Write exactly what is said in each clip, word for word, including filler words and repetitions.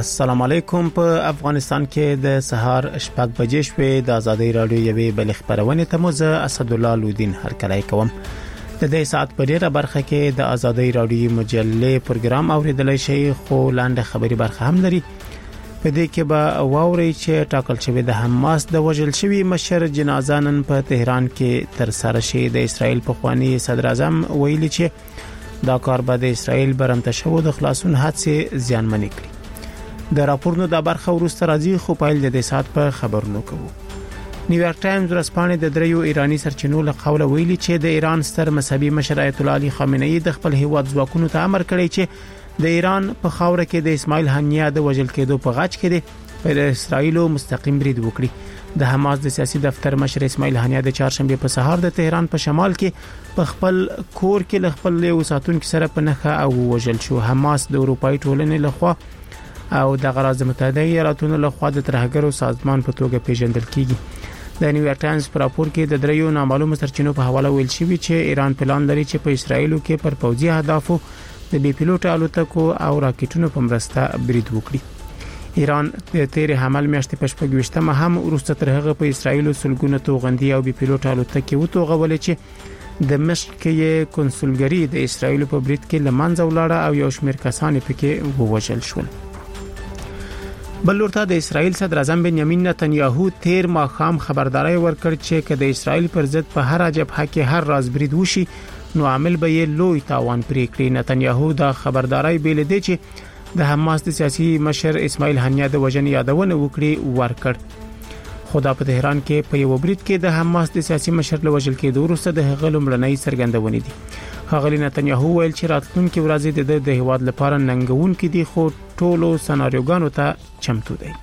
السلام علیکم. په افغانستان کې د سهار شپږ بجې شوې د آزادۍ رادیو یوې بل خبرونه ته مزه اسدالله لودین هرکلی کوم. د دې ساعت په ډیره برخه کې د آزادۍ رادیو مجلې پروګرام اوریدلای شي، خو لاندې خبري برخه هم لري. په دې کې به واوري چې ټاکل شوی د حماس د وژل شوی مشر جنازه نن په تهران کې تر سره شي. د اسرائیل په خواني صدر اعظم ویلي چې دا کار به د اسرائیل برمته شو د خلاصون حادثه زیانمن کړي. د راپورونو د برخه ورسته راځي، خو پایل د دې سات په خبرونو کوو. نیویارک ټایمز ورسپانې د دریو ایرانی سرچینو له قوله ویلي چې د ایران ستر مذهبي مشر آیت الله علي خامنه‌ای د خپل هیواد ځواکونو ته امر کړی چې د ایران په خاوره کې د اسماعیل هنیه د وژل کېدو په غاټ کې د پر اسرائیل مستقیم برید وکړي. د حماس د سیاسي دفتر مشر اسماعیل هنیه د چهارشنبه په سهار د تهران په شمال کې په خپل کور کې له خپل یو ساتونکو سره په نخښه او وژل شو. حماس د اروپאי ټولنې لخوا او د غراض متحده ایالاتونو له خوا د ترهګرو سازمان په توګه پیژندل کیږي. د نیویارک ټایمز پر راپور کې د دریو نامعلومه سرچینو په حواله ویل شوی چې ایران پلان لري چې په اسرائیل کې پر پوځي اهدافو د بي پیلوټ الوتکو او راکټونو په مرسته برید وکړي. ایران د تیر حمل میاشتې په شپږ هم ورسته تر هغه په اسرائیل سلګونه توغندي او بي پیلوټ الوتکې وتوغولې چې د مشق کې کنسولګری د اسرائیل په برید کې لمنځه ولاړه او یو شمېر کسان پکې ووژل شول. بل ورته د اسرائیل صدر اعظم بنیامین نتنیاهو تیر ماخام خبرداري ورکړ چې کله د اسرائیل پر ضد په هر جبهه کې هر راز برید وشي نو عامل به یې لوی تاوان پرې کړي. نتنیاهو دا خبرداري بیل دی چې د حماس د سیاسي مشر اسماعیل هنیه د وژنې یادونه وکړي ورکړ. خدا په تهران کې په یو برید کې د حماس د سیاسي مشر له وژل کېدو وروسته د هغه لومړنۍ څرګندونې دي. ښاغلي نتنیاهو ویل چې راتلونکي ورځې د د هیواد لپاره ننګونکې دي، خو ټولو سناریوګانو ته چمتو دي.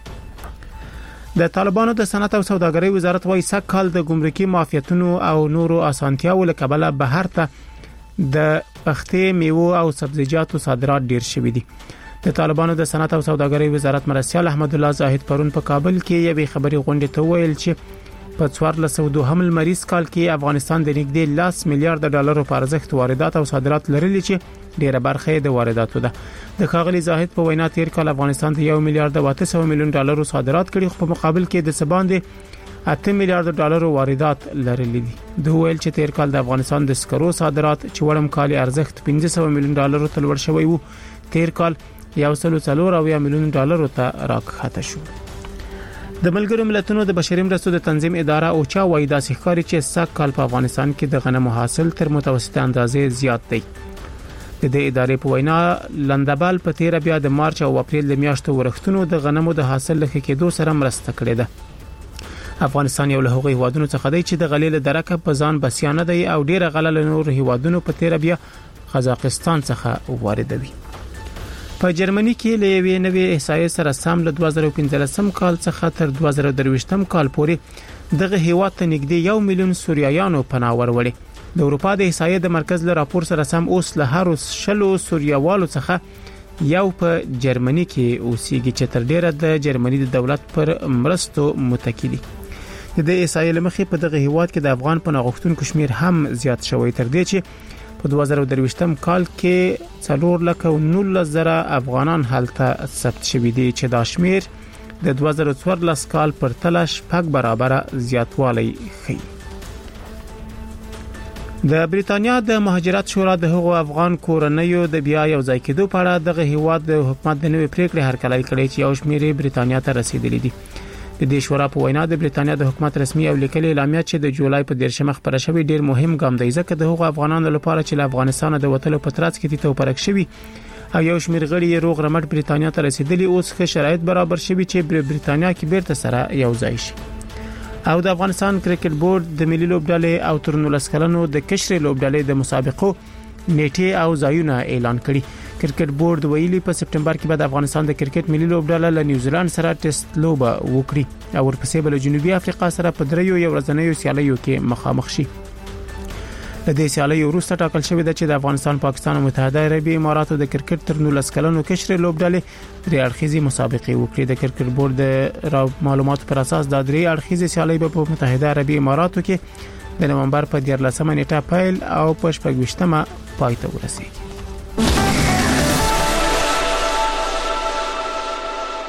د طالبانو د صنعت او سوداګرۍ وزارت وايي سږ د ګمرکي معافیتونو او نورو اسانتیاو له کبله بهر ته د پختې میوه او سبزیجاتو صادرات ډیر شوي دي. د طالبانو د صنعت او سوداګرۍ وزارت مرسیال احمد الله زاهد پرون په کابل کې یوې خبري غونډې ته ویل چې په څوارلس سوه دوه هم مریض کال کې افغانستان د نږدې لاس میلیارډ ډالرو په ارزښت واردات او صادرات لرلي چې ډیره برخه د وارداتو ده. د ښاغلي زاهد په وینا تیر کال افغانستان د یو میلیارډ او اته سوه میلیون ډالرو صادرات کړي، خو په مقابل کې د سباندې اته میلیارډ ډالرو واردات لرلي دي. دوی ویل چې تیر کال د افغانستان د سکرو صادرات چې وړم کال ارزښت پنځه سوه میلیون ډالرو ته لوړ شوی وو، تیر کال یو سل څلور او میلیون ډالرو ته راکښته شو. د ملګرو ملتونو د بشري مرستو د تنظیم اداره او چا وایي دا ښکاري چې سږ کال په افغانستان کې د غنمو حاصل تر متوسطه اندازې زیات دی. د دې ادارې په وینا لندبل په تیر بیا د مارچ او اپریل د میاشتو ورښتونو د غنمو د حاصل لږ کېدو سره مرسته کړې ده. افغانستان یو له هغو هیوادونو څخه دی چې د غلې له درکه په ځان بسیانه دی او ډیره غله له نور هیوادونو په تیر بیا قزاقستان څخه واردوي. په جرمني کې له یوې نوې احصایې سره سم له دوه زره پنځلسم کال څخه تر دوه زره درویشتم کال پورې دغه هیواد ته نږدې یو میلیون سوریایانو پناه وروړي. د اروپا د احصایې د مرکز له راپور سره سم اوس له هر شلو سوریاوالو څخه یو په جرمني کې اوسېږي چې تر ډیره د جرمني د دولت پر مرستو متکی دي. د احصایې لمخې په دغه هیواد کې د افغان پناه غوښتونکو شمیر هم زیات شوی، تر دې چې په دوه زره درویشتم کال کې څلور لک او نولس زره افغانان هلته ثبت شوي دي چې دا شمیر د دوه زره څوارلس کال پر تله شپږ برابره زیاتوالی ښيي. د بریتانیا د مهاجرت شورا د هغو افغان کورنیو د بیا یو ځای کېدو په اړه دغه هیواد د حکومت د نوې پریکړې هرکلی کړی چې یو شمیر بریتانیا ته رسیدلی دي. د دې شورا په وینا د بریتانیا د حکومت رسمي او لیکلي اعلامیه چې د جولای په دیرشمه خبره شوی ډیر مهم ګام دی، ځکه د هغو افغانانو لپاره چې له افغانستان د وټلو په ترڅ کې ته پرک شوی او یو شمیر غړي روغ رمټ بریتانیا ته رسیدلی اوس ښه شرایط برابر شوی چې بریتانیا کې بیرته سره یو ځای شي. او د افغانستان کرکټ بورډ د ملي لوبډلې او تر نولس کلنو د کشري لوبډلې د مسابقو نیټه او ځایونه اعلان کړي. کرکټ بورډ ویلي په سپټمبر کې بعد افغانستان د کرکټ ملي لوبډله له نیوزیلند سره ټیسټ لوبه وکړي او ورپسې بل جنوبي افریقا سره په دریو یو ورځنیو سیالیو کې مخامخ شي. د دې سیالیو وروسته ټاکل شوی دی چې د افغانستان، پاکستان او متحده عربي اماراتو د کرکټ تر نولس کلنو کشري لوبډلې درې اړخیزي مسابقې وکړي. د کرکټ بورډ د معلوماتو پر اساس د درې اړخیزي سیالۍ په متحده عربي اماراتو کې د نومبر په دیارلسمه نیټه پیل او په شپږویشتمه پای ته ورسیږي.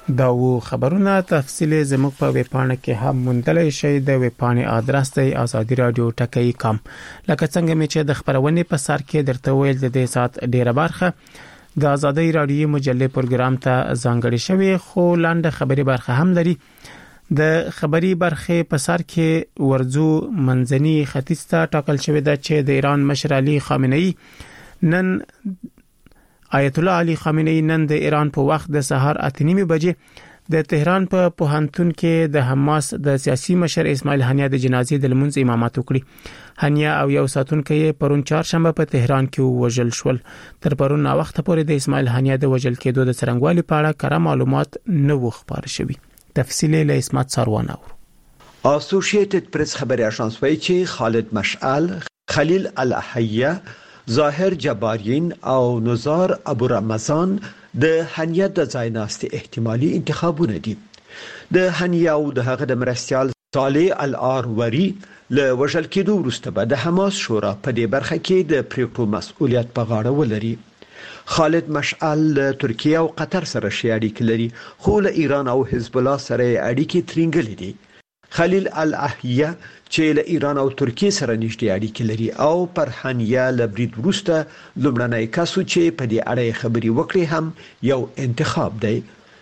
دا و خبرونه تفصیل زموږ په ویبپاڼه کې هم موندلای شئ. د ویبپاڼې آدرس دی آزادي رادیو ټکی کام. لکه څنګه مې چې د خبرونې په سر کې درته ویل د دې سات ډیره برخه د آزادي رادیو مجلې پروګرام ته ځانګړې شوی، خو لاندې خبري برخه هم لري. د خبري برخه په سر کې ورزو منځني ختیځ ته ټاکل شوی د چې د ایران مشر علي خامنه‌ای نن آیت الله علي خامنه‌ای نن د ایران په وخت د سهار اته نیمه بجې د تهران په پوهنتون کې د حماس د سیاسي مشر اسماعیل هنیه د جنازې د لمونځ امامت وکړي. هنیه او یو ساتونکو پرون چهارشنبه په تهران کې وژل شول. تر پرون وخت پورې د اسماعیل هنیه د وژل کېدو د څرنګوالي په اړه کره معلومات نه و خبر شوي. تفصیل له اسمت ساروان اور. اسوسییټډ پریس خبري اژانس وايي چې خالد مشعل، خلیل الاحیه، ظاهر جبارین او نزار ابو رمضان د هنیه د ځایناستي احتمالي انتخابونه دي. د هنیه او د هغه د مرستيال صالح الاروری له وژل کېدو وروسته به د حماس شورا په دې برخه کې د پریکړو مسؤلیت په غاړه ولري. خالد مشعل له ترکیه او قطر سره شي اړیکې لري، خو له ایران او حزب الله سره اړیکې ترنګلې دي. خلیل الاحیه چې له ایران او ترکیه سره نږدې اړیکې لري او پر هنیه له برید وروسته لومړنی کس چې په دې اړه خبري وکړي هم یو انتخاب دی.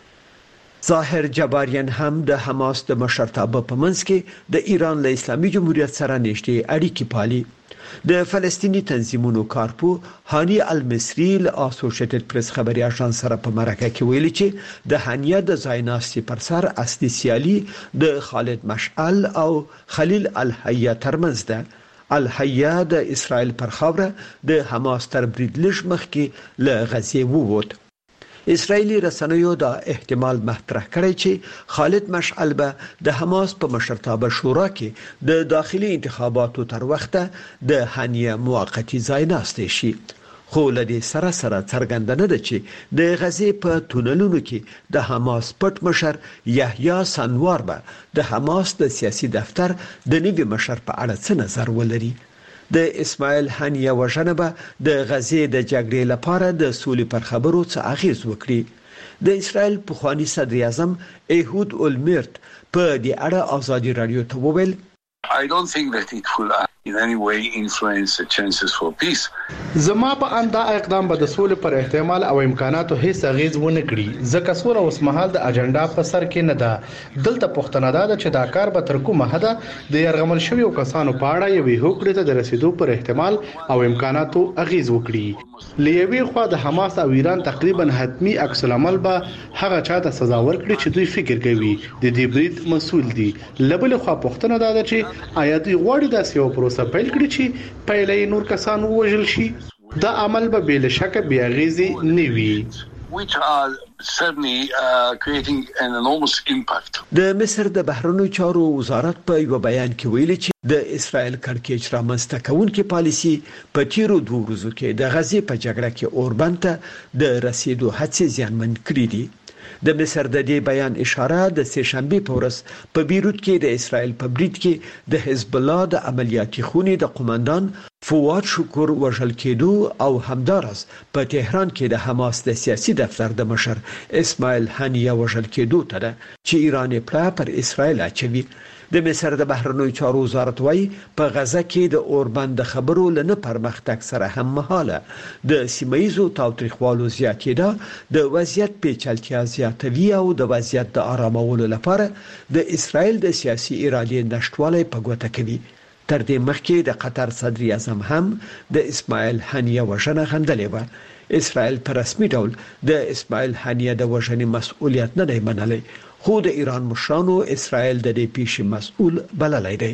ظاهر جبارین هم د حماس د مشرتابه په منځ کې د ایران له اسلامي جمهوریت سره نږدې اړیکې پالي. د فلسطینی تنظیمونو کارپو هانی المصری له اسوسییټډ پریس خبري اژانس سره په مرکه کې ویلي چې د هنیه د ځایناستي پر سر اصلي سیالي د خالد مشعل او خلیل الحیه ترمنځ ده. الحیه د اسرائیل پر خاوره د حماس تر برید لږ مخکې له غزې ووت. اسرائیلی رسنیو دا احتمال مطرح کړی چې خالد مشعل به د حماس په مشرتابه شورا کې د داخلي انتخاباتو تر وخته د هنیه موقتی ځای ناسته شي. خو لدې سره سره څرګنده نه ده چې د غزې په تونلونو کې د حماس پټ مشر یحیی سنوار به د حماس د سیاسي دفتر د نوي مشر په اړه څه نظر ولري. د اسماعیل هنیه وژنه به د غزې د جګړې لپاره د سولې پر خبرو څه اغیز وکړي. د اسرائیل پخوانی صدر اعظم ایهود اولمرت په دې اړه آزادي رادیو ته وویل I don't think that it will in any way influence the chances for peace. زما په اندا اقدام به د سولې پر احتمال او امکاناتو هیڅ اغیز ونه کړي، ځکه سوله اوس مهال د اجنډا په سر کې نه ده. دلته پښتنه ده چې دا کار به تر کومه حده د يرغمل شویو کسانو په اړه یوې هوکړې ته د رسیدو پر احتمال او امکاناتو اغیز وکړي. لیوي خو د حماس او ایران تقریبا حتمی عکس العمل به هغه چاته سزا ورکړي چې دوی فکر کوي د دې برید مسؤل دي. لبل خو پښتنه ده چې آیا دوی غواړي داسې یو پروسه پیل کړي چې پهلې نور کسان وژل شي. دا عمل به بل شک بیا غیزي نه وي. which are certainly uh, creating an enormous impact. د مصر د بهرنیو چارو وزارت په یو بیان کې ویلي چې د اسرائیل کړکېچ رامنځته کوونکې پالیسي په تیرو دوه ورځو کې د غزې په جګړه کې اوربند ته د رسیدو هڅې زیانمن کړې دي. د مصر د دې بیان اشاره د سه شنبه په ورځ په بیروت کې د اسرائیل په برید کې د حزب الله د عملیاتي خونې د قوماندان فواد شکر وژل کېدو او همدارس په تهران کې د حماس د سیاسي دفتر د مشر اسماعیل هنیه وژل کېدو ته چې ایران پلا پر اسرائیل اچوي. د مصر د بهرنیو چارو وزارت وايي په غزه کې د اوربند د خبرو لنه پرمختګ سره هم مهاله د سیمایزو تاوتریخوالو زیاتېدا د وضعیت پیچلتیا زیاتوي او د وضعیت د آرامولو لپاره د اسرائیل د سیاسي ارادې نشټوالی په ګوته کوي. تر دې مخکې د قطر صدر اعظم هم د اسماعیل هنیه وژنه غندلې و. اسرائیل په رسمي ډول د اسماعیل هنیه د وژنې مسؤلیت نه دی منلی، خو د ایران مشرانو اسرائیل د دې پیښې مسؤل بللی دی.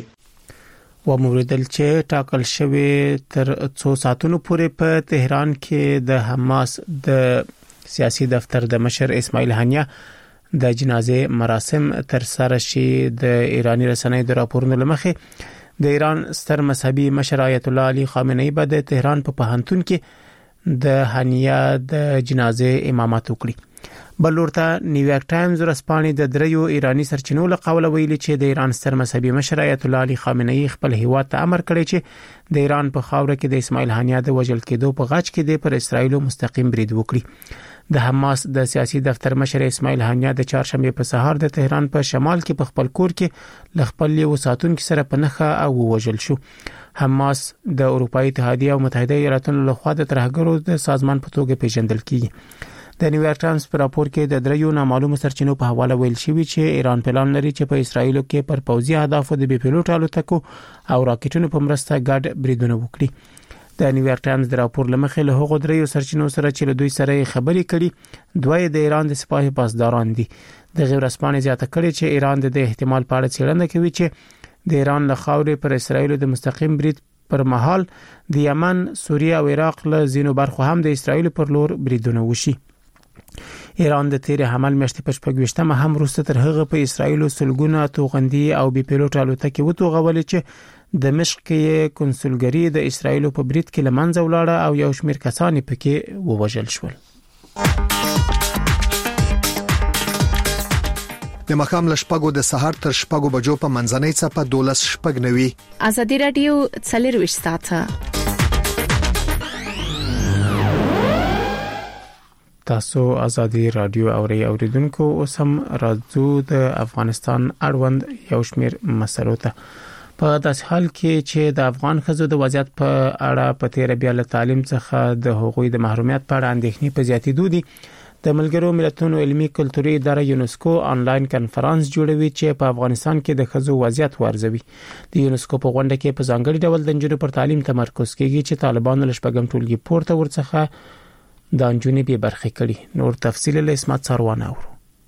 و موردل چې ټاکل شوی تر څو ساعتونو پورې په تهران کې د حماس د سیاسي دفتر د مشر اسماعیل هنیه د جنازې مراسم تر سره شي. د ایرانی رسنیو د راپورونو لمخې د ایران ستر مذهبي مشر آیت الله علي خامنه‌ای به د تهران په پوهنتون کې د هنیه د جنازې امامت وکړي. بلورته نیویارک ټایمز ورځپاڼې د دریو ایرانی سرچینو له قوله ویلي چې د ایران ستر مذهبي مشر آیت الله علي خامنه‌ای خپل هیواد ته امر کړی چې د ایران په خاوره کې د اسماعیل هانیه د وژل کېدو په غاچ کې د پر اسرایل مستقیم برید وکړي. د حماس د سیاسي دفتر مشر اسماعیل هانیه د چهارشنبه په سهار د تهران په شمال کې په خپل کور کې ل خپل یو ساتونکو سره په نخښه او وژل شو. حماس د اروپאי اتحادیه او متحده ایالاتونو له خوا د ترهګرو د سازمان په توګه پیژندل کیږي. د نیویارک ټایمز په راپور کې د دریو نامعلومو سرچینو په حواله ویل شوی چې ایران پلان لري چې په اسرایل کې پر پوځي اهدافو د بي پیلوټ الوتکو او راکټونو په مرسته ګډ بریدونه وکړي. د نیویارک ټایمز د راپور لمخې له هغو دریو سرچینو سره چې له دوی سره خبرې کړي دوی د ایران د سپاه پاسداران دي. د غیر رسمانه زیاته کړي چې ایران د احتمال په اړه څېړنه کوي چې د ایران له خاورې پر اسرایل د مستقیم برید پر مهال د یمن، سوریه او عراق له ځینو برخو هم د اسرایل پر لور بریدونه وشي. ایران د تیر حمل میاشتې په شپږ هم وروسته تر هغه په اسرایل سلګونه توغندي او بي پیلوټ الوتکې وتوغولې چې د مشق کې کنسولګری د اسرایل په برید کې لمنځه ولاړه او یو شمېر کسان پکې ووژل شول. د مخام لشپګو د سحر تر شپګو بجو په منځنۍ څپه دولس شپګ نوي. ازادي رادیو څلرويشت ساعته تاسو ازادي رادیو اوري اوریدونکو اوس هم راځو د افغانستان اړوند یو شمېر مسلو ته. په داسې حال کې چې د افغان ښځو د وضعیت په اړه په تیر بیا له تعلیم څخه د حقوقي د محرومیت په اړه اندېښنې په زیاتېدو دي. د ملګرو ملتونو علمي کلتوري اداره یونسکو آنلاین کنفرانس جوړوي چې په افغانستان کې د ښځو وضعیت وارزوي. د یونسکو په غونډه کې په ځانګړي ډول د نجونو پر تعلیم تمرکز کیږي چې طالبانو له شپږم ټولګي پورته ورڅخه د نجونې به برخه کړي. نور تفصیل له اسمت سروانه اورو.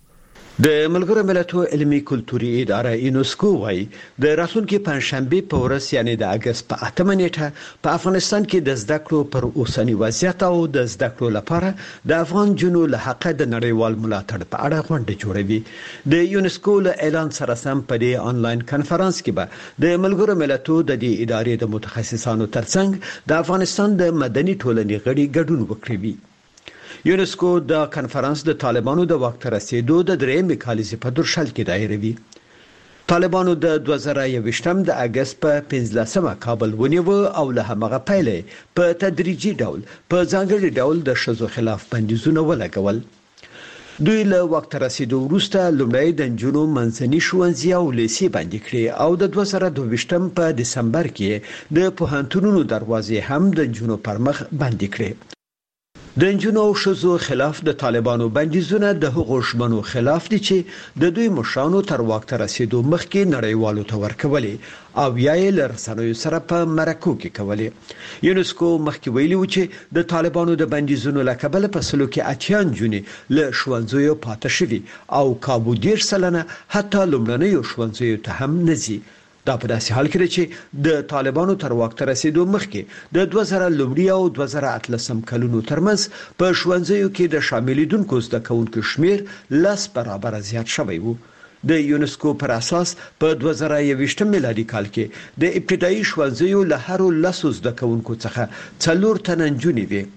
د ملګرو ملتونو علمي کلتوري اداره یونسکو وايي د راتلونکي پنځشنبه په ورځ یعنی د اگست په اتمه نیټه په افغانستان کې د زده کړو پر اوسنی وضعیت او د زده کړو لپاره د افغان جنو له حق د نړیوال ملاتړ په اړه غونډه جوړوي. د یونسکو له اعلان سره سم په دې آنلاین کنفرانس کې به د ملګرو ملتونو د دې ادارې د متخصصانو ترڅنګ د افغانستان د مدني ټولنې غړي ګډون وکړي. یونسکو د کنفرانس د طالبانو د وخت رسیدو د درېمې کالیزې په درشل کې دایروي. طالبانو د دوه زره یوویشتم د اگست په پنځلسمه کابل ونیو او له هغه پیلې په تدریجي ډول په ځانګړي ډول د ښځو خلاف بندیزونه ولګول. دوی له وخت رسیدو وروسته لومړی د نجونو منځني ښوونځي او لیسې بندي کړې او د دوه زره دوه ویشتم په دسمبر کې د پوهنتونونو دروازې هم د نجونو پر مخ بندي کړې. د نجونو او ښځو خلاف د طالبانو بندیزونه د هغو ژمنو خلاف دي چې د دوی مشرانو تر واک ته رسیدو مخکې نړیوالو ته ورکولې او یا یې له رسنیو سره په مرکو کې کولې. یونسکو مخکې ویلي و چې د طالبانو د بندیزونو له کبله په سلو کې اتیا نجونې له ښوونځیو پاتې شوي او کابو دېرش سلنه حتی لومړنیو ښوونځیو ته هم نه ځي. دا په داسې حال کې چې د طالبانو تر واک ته رسیدو مخکې د دوه زره لومړي او دوه زره اتلسم کلونو ترمنځ په ښوونځیو کې د شاملیدونکو زده کوونکو شمیر لس برابر زیات شوی و. د یونسکو پر اساس په دوه زره یوویشتم میلادي کال کې د ابتدایي ښوونځیو له هرو لسو زده کوونکو څخه څلور تنه نجونې وې.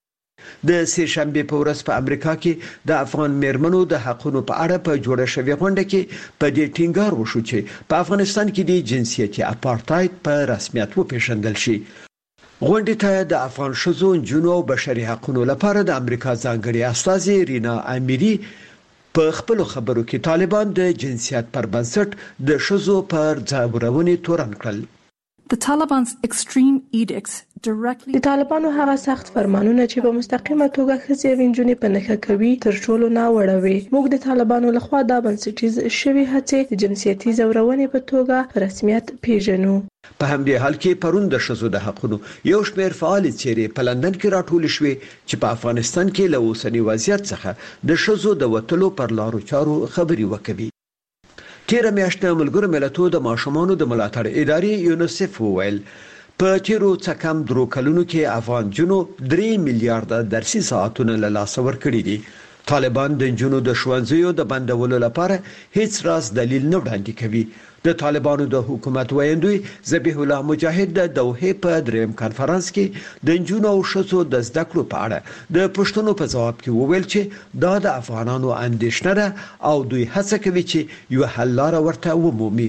د سه شنبه په ورځ په امریکا کې د افغان میرمنو د حقونو په اړه په جوړه شوې غونډه کې په دې ټینګار وشو چې په افغانستان کې د جنسیتي اپارټاید په رسمیت وپیژندل شي. غونډې ته د افغان ښځو، نجونو او بشري حقوقو لپاره د امریکا ځانګړي استازي رینا امیری په خپل خبرو کې طالبان د جنسیت پر بنسټ د ښځو پر ځورونې تورن کړل. The Taliban's extreme edicts directly د طالبانو هغه سخت فرمانونه چې په مستقیمه توګه ښځې او نجونې په نښه کوي تر ټولو ناوړه وي. موږ د طالبانو لخوا دا بنسټیز شوي هڅې د جنسیتي ځورونې په توګه په رسمیت پیژنو. په همدې حال کې پرون د ښځو د حقوقو یو شمېر فعال چیرې په لندن کې راټول شوې چې په افغانستان کې له اوسنی وضعیت څخه د ښځو د وټلو پر لارو چارو خبري وکړي. تیره میاشت ملګرو ملتونو د ماشومانو د ملاتړ ادارې یونیسف وویل په تیرو څه کم درو کلونو کې افغان جنو درې میلیارډ درسي ساعتونه له لاسه ورکړي دي. طالبان د جنونو د ښوونځیو د بندولو لپاره هیڅ راز دلیل نه وړاندې کوي. د طالبانو د حکومت ویاندوی ذبیح الله مجاهد د دوحه په دریم کانفرنس کې د جنونو او شسو د زده کړو په اړه د پښتنو په ځواب کې وویل چې دا د افغانانو اندېښنه ده او دوی هڅه کوي چې یو حل لاره ورته ومومي.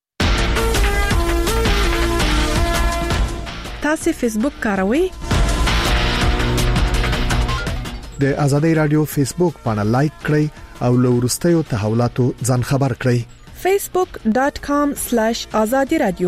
تاسو فیسبوک کاروئ؟ د ازادي رادیو فیسبوک باندې لایک کړئ او له وروستیو تحولاتو ځان خبر کړئ. facebook dot com slash azadi radio.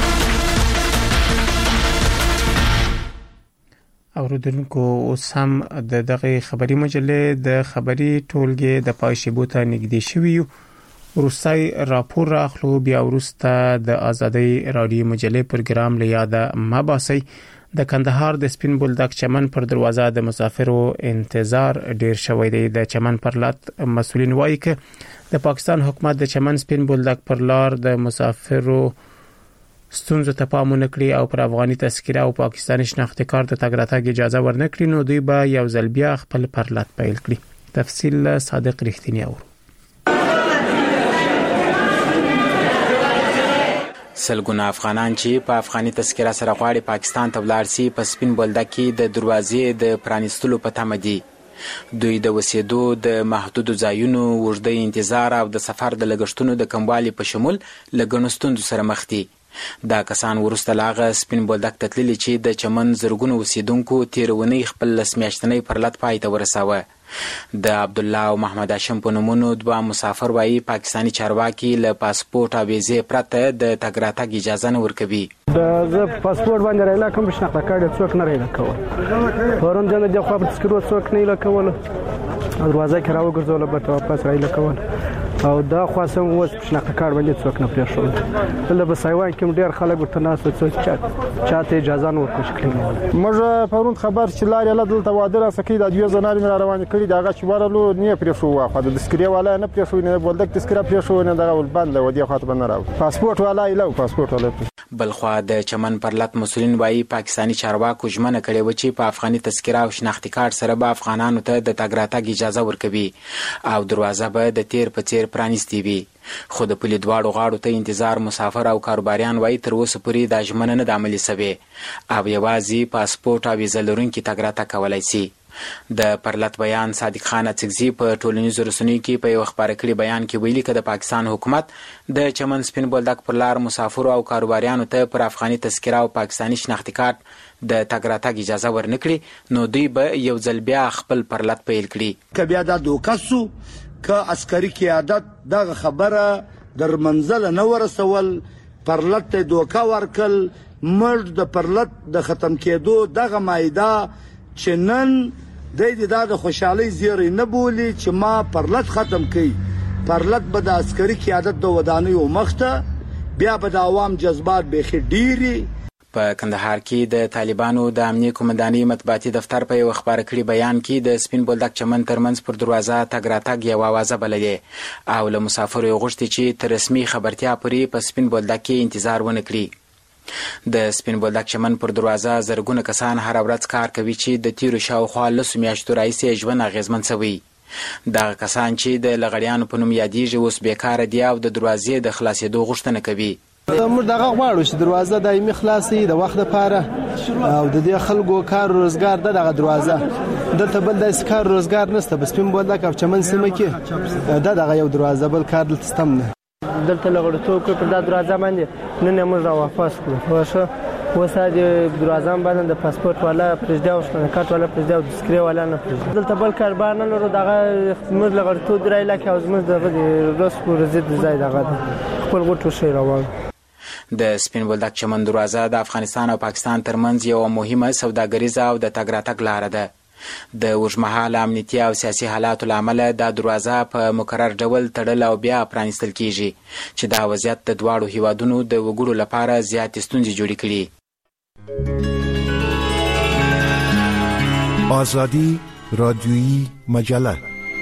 اوردونکو اوس هم د دغه خبري مجلې د خبري ټولګي د پایشبو ته نږدې شوی روسي راپور راخلو بیا ورسته د ازادي رادیو مجلې پروګرام لیاده مباسي د کندهار د سپین بولدک چمن پر دروازه د مسافرو انتظار ډیر شوی دی. د چمن پر لات مسولین وایي چې د پاکستان حکومت د چمن سپین بولدک پر لار د مسافرو ستونزو ته پام نه کړی او پر افغاني تذکره او پاکستاني شناختی کارت ته تګ راتګ اجازه ورنکړي نو دوی به یو ځل بیا خپل پرلط پیل کړي. تفصیل صادق رښتینی اور سلګونه افغانان چې په افغاني تذکره سره غواړي پاکستان ته ولاړ شي په سپین بولدک کې د دروازې د پرانیستلو په تمه دي. دوی د وسیدو د محدود ځایونو وړاندې انتظار او د سفر د لګښتونو د کموالي په شمول لګڼو ستونزو سره مخ دي. دا کسان ورسته لاغه سپین بولدک ته تللي چې د چمن زرګونو اوسیدونکو تیرونی خپل لسمیاشتنی پرلط پای ته ورساوه. د عبد الله او محمد هاشم په نومونو دوه مسافر وایي پاکستاني چارواکي له پاسپورت او ویزې پرته د تګ راتګ اجازه نه ورکوي. د زه پاسپورت باندې راځم کوم شناخته کارت څوک نه راځي کول پرون جن د خو په تذکرو څوک نه لکول دروازه کې راو ګرځول به واپس راځي کول او دا خو سم وس شناخته کارت باندې څوک نه پریښول بل به سایوان کې ډیر خلک ورته ناس څوک چاته اجازه نه ورکړي. موږ پرون خبر چې لارې له دلته واده را سکی د دیو زنار را روان کړي داغه چې ورلو نه پریښو واخه د تذکره والا نه پریښو نه بولدک تذکره پریښو نه دغه ول بند ودی خاطر بند راو پاسپورت والا ایلو پاسپورت والا. بلخوا د چمن پرلط مسولین وایي پاکستاني چارواکو ژمنه کړې و چې په افغاني تذکره او شناختی کارت سره به افغانانو ته د تګ راتګ اجازه ورکوي او دروازه به د تیر په تیر پرانیستي وي. خو د پلي دواړو غاړو ته انتظار مسافر او کاروباریان وایي تر اوسه پورې دا ژمنه نه ده عملي سوې او یوازې پاسپورت او ویزه لرونکي تګ راتګ کولی سي. د پرلط بیان صادق خان اڅکزي په ټولنیزو رسنیو کې په یو خبري کړي بیان کې ویلي چې د پاکستان حکومت د چمن سپین بولدک پر لار مسافر او کاروباریانو ته پر افغاني تذکره او پاکستاني شناختی کارت د تګ راتګ اجازه ورنکړي نو دوی به یو ځل بیا خپل پرلط پیل کړي. که بیا دا دوکسو که عسکري قیادت دغه خبره در منزل نه ورسول پرلط ته دوکا ورکل مرد د پرلط د ختم کېدو دغه مایده چې نن د دې د خوشحالي زیری نه بولی چې ما پرلط ختم کړي پرلط به د عسکري قیادت د ودانیو مخته بیا به د عوام جذبات بخي ډيري. په کندهار کې د طالبانو د امنیه قومندانۍ مطبوعاتي دفتر په یو خبر کړي بیان کې د سپین بولدک چمن ترمنځ پر دروازه تګ راتګ یو اوازه بللې او له مسافرو غوښتي چې تر رسمي خبرتیا پورې په سپین بولدک کې انتظار ونه کړي. د سپین بولدک چمن پر دروازه زرګونه کسان هر ورځ کار کوي چې د تیرو شاوخوا لسو میاشتو راهیسې ژوند اغیزمن شوی. دغه کسان چې د لغړیانو په نوم یادېږي اوس بیکاره دي او د دروازې د خلاصېدو غوښتنه کوي. موږ دغه غواړو چې دروازه دایمي خلاصي د وخت لپاره او د دې خلکو کار روزګار د دغه دروازه دلته بل د کار روزګار نشته بس سپین بولدک او چمن سیمه کې د دغه یو دروازه بل کار دلته ستم نه دلته لغړتو کو په د دروازه باندې نن موږ را واپس کړو واشه وسه د دروازه باندې د پاسپورت والا پرېږدي او شناخت والا پرېږدي او تذکره والا نه پرېږدي دلته بل کاروبار نه لرو دغه موږ لغړتو درای لکه او موږ دغه روس پرځ د ځای دغه خپل غوټو شي راوړ. د سپین بولدک چمن دروازه د افغانستان او پاکستان ترمنځ یو مهمه سوداګریزه او د تګ راتګ لاره ده. د اوږدمهاله امنیتي او سیاسي حالاتو له امله دا دروازه په مکرر ډول تړل او بیا پرانیستل کیږي چې دا وضعیت د دواړو هیوادونو د وګړو لپاره زیاتې ستونزې جوړې کړي. آزادی رادیویی مجله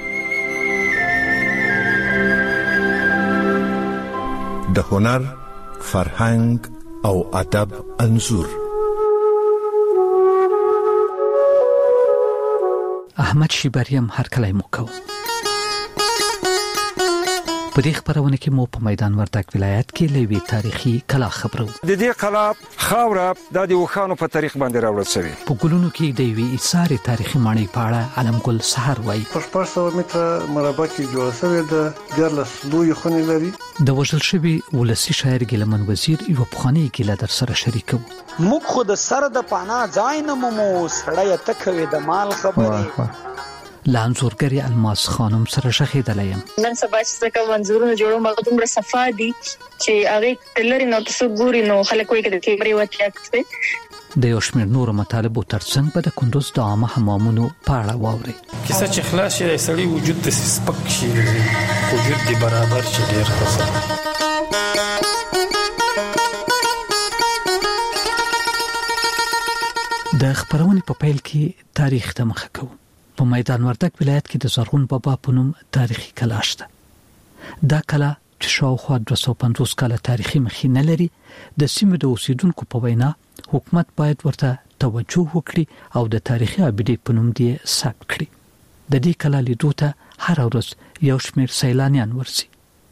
د هنر فرهنګ او ادب انځور. احمد شیبریم هرکلی مو کو. په دې خبرونه کې مو په میدان وردګ ولایت کې لوی تاریخي کلا خبرو. د دې کلا خاوره د وخانو په تاریخ باندې راوړل شوی. په ګلونو کې د وی ایثار تاریخي ماڼۍ په اړه علم ګل سحر وایي. په شپږ سوه متره مربع کې جوړ شوی د دیارلس لوی خونې لري. د وژل شوی ولسی شاعر ګلمن وزیر یو پخوانی ګیله در سره شریکو. موږ خو د سر د پانا ځای نه مو سړی تکوي د مال خبرې. لانزورګری الماس خانم سره شخیدلیم. نن سبا چې څنګه منظورونه جوړو مګ دومره صفا دي چې هغه تلری نو تاسو ګوري نو خلک وایي چې کیمرې وته اکسته. د یو شمېر نور مطالبو ترڅنګ به د کندوز د عامه حمامونو په اړه واوري. کیسه چې خلاص شي سړی وجود د سپک شي وجود دی برابر شي ډیر ښه. د خبرونې په پیل کې تاریخ ته مخه کوو. په میدان وردګ ولایت کې د زرغون بابا په نوم تاریخي کلا شته. دا کلا چې شاوخوا دوه سوه پنځوس کاله تاریخي مخینه لري، د سیمې د اوسیدونکو په وینا حکومت باید ورته توجه وکړي او د تاریخي ابدې په نوم دې ثبت کړي. د دې کلا لیدو ته هر ورځ یو شمېر سیلانیان ورځي.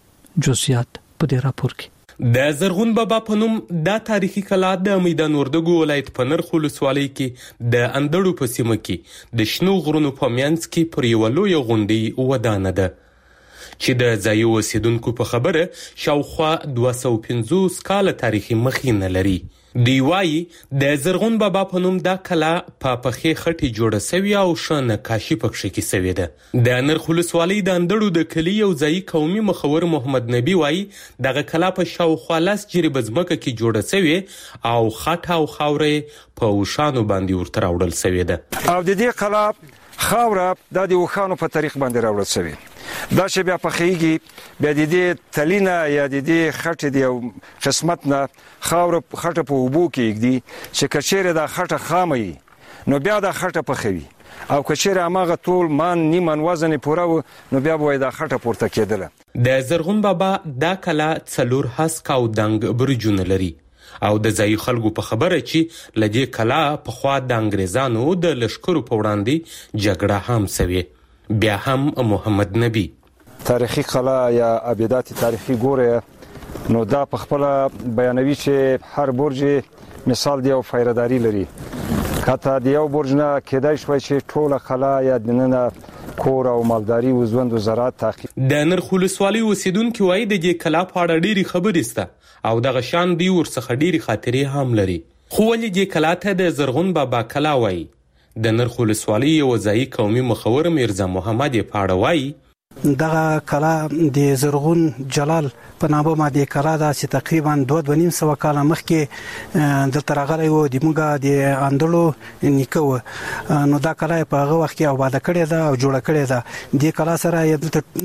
جزئیات په دې راپور کې. د زرغون بابا په نوم دا تاریخي کلا د میدان وردګو ولایت په نرخ ولسوالۍ کې د اندړو په سیمه کې د شنو غرونو په منځ کې پر یوه لویه غونډۍ ودانه ده چې د ځایي اوسیدونکو په خبره شاوخوا دوه سوه پنځوس کاله تاریخي مخینه لري. دی وایي د زرغون بابا په نوم دا کلا په پخې خټې جوړه سوې او ښه نقاشي پکښې کې سوې ده. د نرخ ولسوالۍ د اندړو د کلي یو ځایي قومي مخور محمد نبی وایي دغه کلا په شاوخوا لس جریبه ځمکه کې جوړه سوې او خټه او خاوره په وښانو باندې ورته راوړل سوې ده. او د دې کلا خاوره د وښانو په تاریخ باندې راوړل سوې. دا چې بیا پخېږي بیا د دې تلینه یا د دې خټې د یو قسمت نه خاوره خټه په اوبو کې ایږدي چې که چیرې دا خټه خامه وي نو بیا دا خټه پخوي او که چیرې هماغه ټول مان نیمن وزن یې پوره و نو بیا به وایي دا خټه پورته کېدله. د زرغون بابا دا کلا څلور هسک او دنګ برجونه لري او د ځایي خلکو په خبره چې له دې کلا پخوا د انګریزانو د لښکرو په وړاندې جګړه هم سوې. بیا هم محمد نبی تاریخي کلا یا ابیدات تاریخي ګوره نو دا په خپل بیانوي چې هر برج مثال دی او فایرداری لري. کته د یو برج نه کېدای شوی چې ټوله کلا یا دننه کور او مالداري او ژوند او زراعت تعقیب. د نرخ ولسوالۍ اوسیدونکو وایي د دې کلا په اړه ډېرې خبرې شته او دغه شان دی ورڅخه ډېرې خاطرې هم لري. خو ولې دې کلا ته د زرغون بابا کلا وایي؟ د نرخ ولسوالۍ یو ځایي قومي مخور میرزا محمد یې په اړه وایي دغه کلا د زرغون جلال په نامه باندې کلا ده چې تقریبا دوه دوه نیم سوه کاله مخکې دلته راغلی و. د موږ د اندړو نیکه و نو دا کلا په هغه وخت کې آباده کړې ده او جوړه کړې ده. دې کلا سره دلته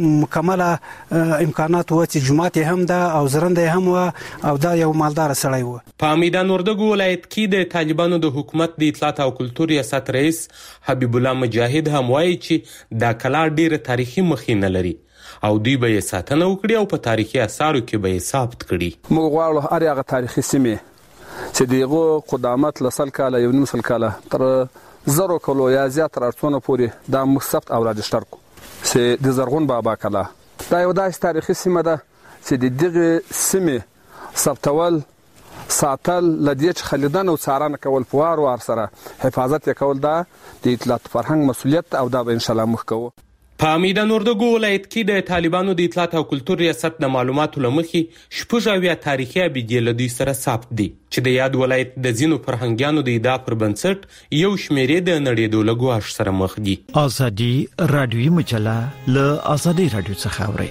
مکمله امکانات و چې جومات هم ده او زرنده هم و او دا یو مالدار سړی و. په میدان وردګو ولایت کې د طالبانو د حکومت د اطلاعات او کلتور ریاست رئیس حبیب الله مجاهد هم وایي چې دا کلا ډیره تاریخي مخینه لري او دوی به یې ساتنه وکړي او په تاریخي اثارو کې به یې ثبت کړي. موږ غواړو هر هغه تاریخي سیمې چې د هغو قدامت له سل کاله یو نیم سل کاله تر زرو کلو یا زیات تر ارڅونه پورې دا موږ ثبت او راجستر کړو. چې د زرغون بابا کلا دا یو داسې تاریخي سیمه ده چې د دغې سیمې ثبتول ساتل لدې چې خلیدنه او څارنه کول په وار وار سره حفاظت یې کول دا د اطلاعات فرهنګ مسؤلیت او دا به ان شاء الله موږ کوو. په میدان وردګو ولایت کې د طالبانو د اطلاعات او کلتور ریاست د معلوماتو له مخې شپږ اویا تاریخي ابیدې له دوی سره ثبت دي چې د یاد ولایت د ځینو فرهنګیانو د ادعا پر بنسټ یو شمېرې د نړېدو له ګواښ سره مخ دي. ازادي رادیوي مجله له ازادي رادیو څخه اوري.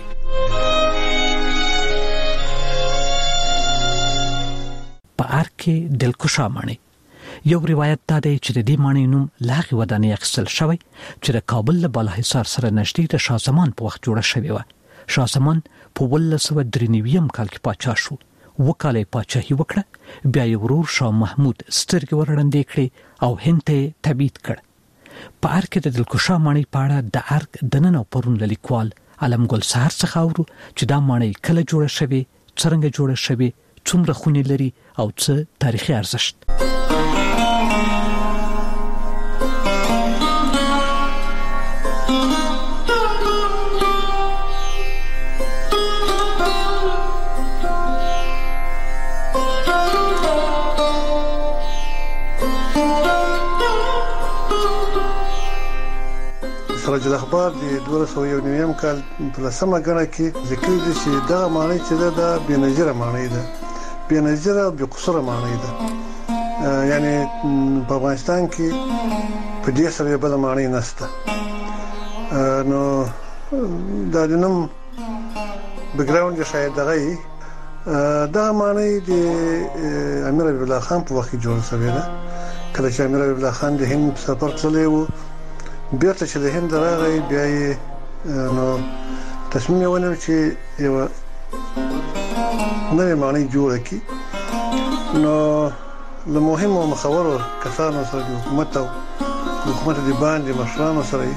په ارګ کې دلکشا ماڼۍ یو روایت دا دی چې د دې ماڼۍ نوم له هغې ودانۍ اخیستل شوی چې د کابل له بالاحصار سره نږدې د شاه زمان په وخت جوړه شوې وه. شاه زمان په اوولس سوه درې نوي کال کې پاچا شو. اووه کاله یې پاچاهي وکړه. بیا یې ورور شاه محمود سترګې ورړندې کړې او هند ته یې تبعید کړ. په ارګ کې د دلکشا ماڼۍ په اړه د ارګ دننه او پرون له لیکوال علم ګل سحر څخه اورو چې دا ماڼۍ کله جوړه شوې، څرنګه جوړه شوې، څومره خونې لري او څه تاریخي ارزښت. سراج الاخبار د دوه سوه یو نیم کال په لسمه غړه کې ذکر دي چې دا معنی چې دا د بنظیره معنی ده بنظیره او بقصره معنی ده یعنی په افغانستان کې په دې سره بل معنی نشته نو دا د نوم بیک ګراوند شاید دغه دا معنی د امیر حبیب الله خان په وخت کې جوړ شوی ده کله چې امیر حبیب الله خان د هند سفر تللی و بیرته چې د هند راغی بیا یې نو تصمیم ونیو چې یو نوې معنی جوړه کړي نو له مهمو مخورو کسانو سره د حکومت او حکومت د باندې مشرانو سره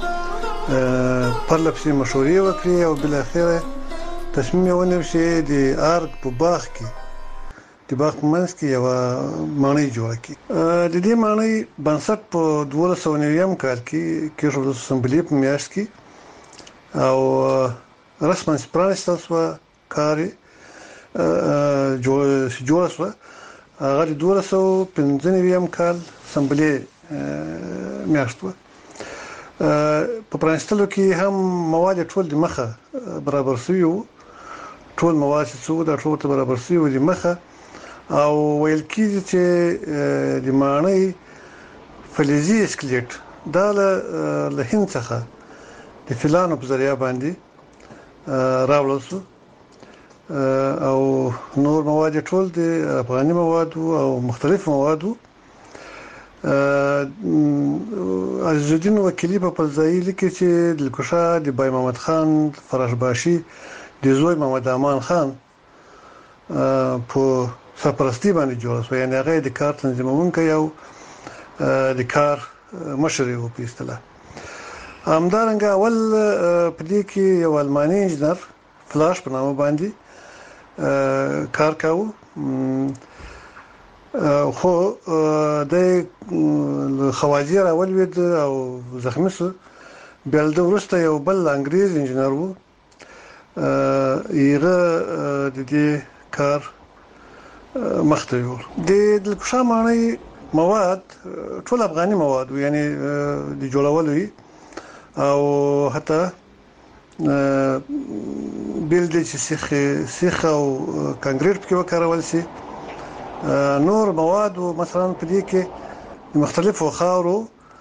پرله پسې مشورې وکړي او بل اخره تصمیم ونیو چې د ارګ په باغ کې د باغ په منځ کې یو معنی جوړه کړي د دې معنی بنسټ په دوه سوه نیم کال کې کې شو د اسمبلی په میاشت کې او رسماً پرانستل شو کاری جوړ جوړ شو هغه د دوه سوه پنځه نیم کال اسمبلی میاشت و په پرانستلو کې هم مواد ټول د مخه برابر شوی ټول مواد څو د ټول برابر شوی د مخه او ویل کېږي چې د معنی فلزي اسکلیټ دا له هند څخه د فلانو په ذریعہ باندې راوړل شو او نور مواد ټول د افغاني مواد او مختلف مواد عزیز الدین وکیلی په پلځای لیکي چې د کوشا د بای محمد خان فراشباشي د زوی محمد امان خان په سرپرستی باندې جوړ شو یعنی هغه د کار تنظیمونکو یو د کار مشر یو په اصطلاح همدارنګه اول په دې کې یو الماني انجنیر فلاش په نامه باندې کار کاوه خو د خوازی راول ود او زخمی شو بل د ورسته یو بل انګریز انجنیر وو یغه د دې کار مخته یو د دلکشا معنی مواد ټول افغاني مواد یعنی د جوړولو او حتی بل د سیخ سیخ او کانکریټ کې وکړول شي نور مواد مثلا په دې کې مختلفو خاورو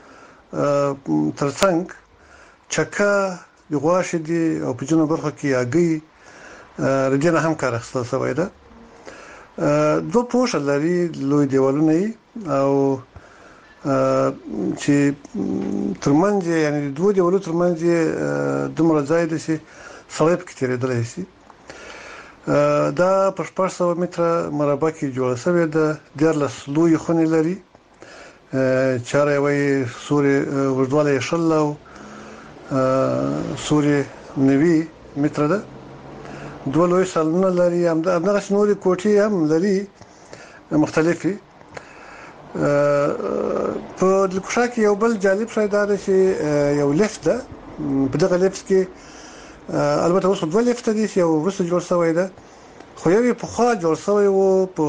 ترڅنګ چکه د غواشه دي او په جنوب برخه کې اګي رجنه هم کار اخستل شوی ده دوه پوښ لري لوی دیوالونه او چې ترمنځ یعنی دوه دیوالو ترمنځ دومره ځای دی چې سړی پکې تیرېدلی شي دا په شپږ سوه متره مربع کې جوړه شوې ده دیارلس لویې خونې لري چاره یې سوري اوږدوالی یې شل او سوري نوي متره ده دوه لوی سالونه لري همدغسې نورې کوټې هم لري مختلفې په دلکشا کې یو بل جالب شی دا ده چې یو لیفت ده په دغه لیفت کې البته اوس دوه لیفت دي چې یو وروسته جوړ شوی ده خو یو په خوا جوړ شوی وو په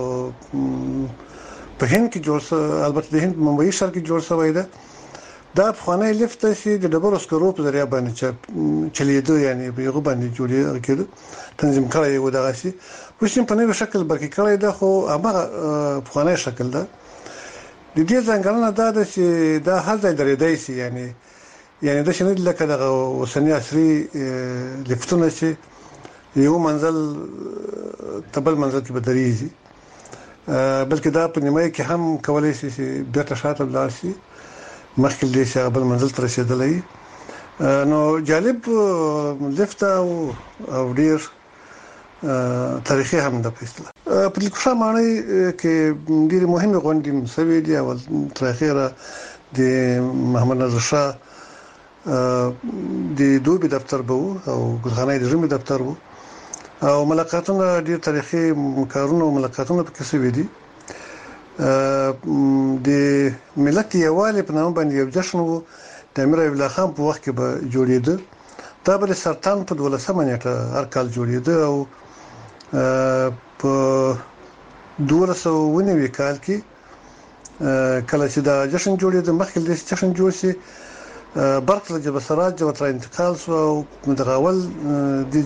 په هند کې جوړ البته د هند ممبئی ښار کې جوړ شوی ده دا په خانه لیفت چې د ډبرو سکرو په ذریعہ باندې چلیدو یعنی په یو باندې جوړې کېدو تنظیم کړی و دغه شي په شین په نوې شکل برکې کړی ده خو هغه په خانه شکل ده د دې ځنګلونه دا ده چې دا هر ځای درېدای شي یعنی یعنی د شنو لکه د اوسنی عصري لفتونه چې یو منزل تبل منزل کې بدريږي بلکې دا په نیمه کې هم کولای شي چې بیرته شاته لاړ شي مخکې دې چې بل منزل تر رسیدلی نو جالب لفت او ډیر تاریخي هم د پېستله په دلکشا معنی کې ډېر مهمه غونډې مسوي دي او تر اخره د محمد نظر شاه د دوبي دفتر بو او ګلخانه د ژمي دفتر بو او ملاقاتونه ډېر تاریخي کارونه او ملاقاتونه پکې شوي دي د ملت یوالي په نامه باندې یو جشن وو د امیر حبیب الله خان په وخت کې به جوړېده دا به سرطان په دولسمه نیټه هر کال جوړېده او په دوه سوه نوي کال کې کله چې دا جشن جوړېده مخکې د جشن جوړ شي برق له جبل سراج او تر انتقال سو متغول د